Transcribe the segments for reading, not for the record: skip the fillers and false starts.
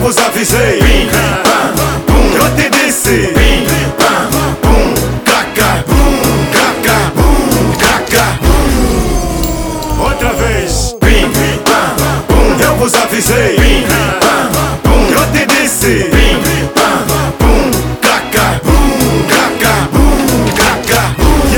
vos avisei. Bim, pam, pum, eu te disse. Bim, pam, pum, craca, craca, craca. Outra vez. Bim, pam, pum, eu vos avisei. Bim, pam, pum, eu te disse. Bim, pam, pum, craca, craca, craca.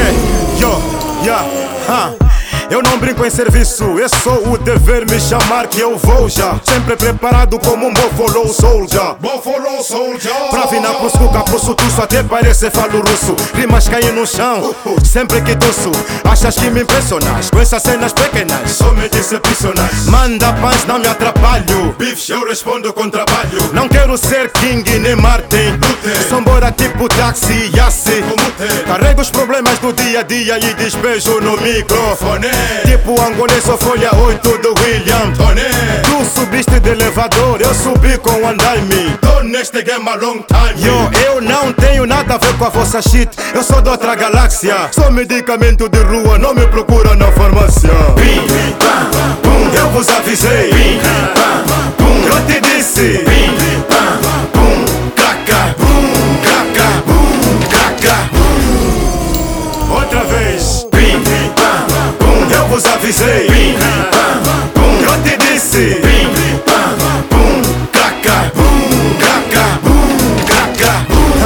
Eu não brinco em serviço, é só o dever me chamar que eu vou já. Sempre preparado como um Buffalo Soldier. Buffalo Soldier. Pra vir na puscuca, pulso tuço, até parece falo russo. Rimas caem no chão, sempre que tuço. Achas que me impressionas com essas cenas pequenas? Só me decepcionas. Manda paz, não me atrapalho. Bifes, eu respondo com trabalho. Não quero ser King nem Martin Luther. Sambora tipo táxi, Yassi. Carrego os problemas do dia a dia e despejo no microfone. Tipo angolês ou folha 8 do William Tony. Tu subiste de elevador, eu subi com o andaime. Tô neste game a long time. Eu não tenho nada a ver com a vossa shit. Eu sou de outra galáxia. Sou medicamento de rua, não me procura na farmácia. Bim, pam, pum, eu vos avisei. Bim, pam, pum, eu te disse. Bim, pam, pum, craca, craca, craca. Outra vez. Bim, pam, pum, eu vos avisei. Bim, pam, pum, eu te disse. Bim, pam, pum, craca, craca, craca.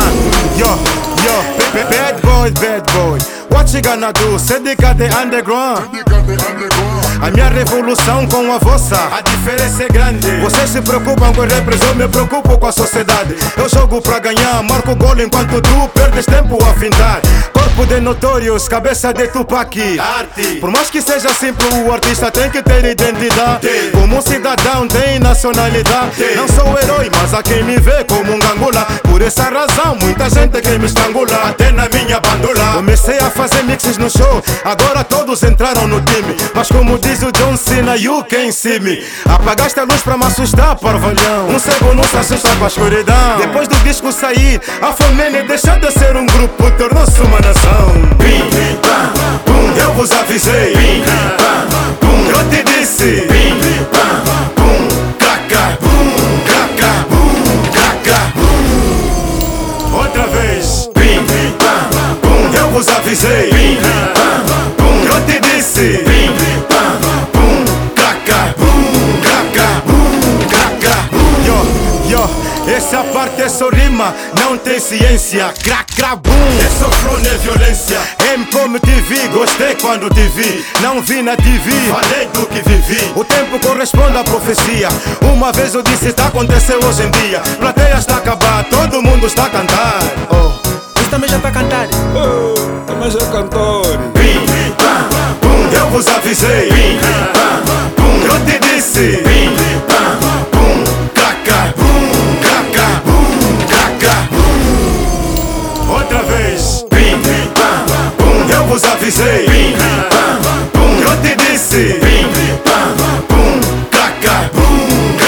Bad boy, what you gonna do? Sindicato underground. A minha revolução com a vossa, a diferença é grande. Vocês se preocupam com os rappers, eu me preocupo com a sociedade. Eu jogo pra ganhar, marco gol enquanto tu perdes tempo a findar. Corpo de notórios, cabeça de Tupac. Arte. Por mais que seja simples, o artista tem que ter identidade. Como um cidadão tem nacionalidade. Não sou herói, mas há quem me vê como um gangula. Por essa razão, muita gente quer me estrangula. Até na minha bandula. Comecei a fazer mixes no show, agora todos entraram no time. Mas como diz o John Cena, you can't see me. Apagaste a luz pra me assustar, parvalhão. Um cego não se assusta com a escuridão. Depois do disco sair, a família deixou de ser um grupo, tornou-se uma nação. Bim, pam, pum, eu vos avisei. Bim, pam, pum, eu te disse. Bim, pam, pum, craca, craca, craca. Outra vez. Bim, pam, pum, eu vos avisei. Bim, pam, pum, eu te disse. Bim, pam, pum, craca, craca, craca. Essa parte é só rima, não tem ciência. Crac, boom. É só flow, não é violência. M como te vi, gostei quando te vi. Não vi na TV, falei do que vivi. O tempo corresponde à profecia. Uma vez eu disse, está acontecendo hoje em dia. Plateia está a acabar, todo mundo está a cantar. Você também já está a cantar? Também já é cantor. Bim, pam, pum, eu vos avisei. Bim, pam, pum, eu te disse. Bim, pam, pum, craca, craca, craca. Outra vez. Bim, pam, pum, eu vos avisei. Bim, pam, pum, eu te disse. Bim, pam, pum, craca,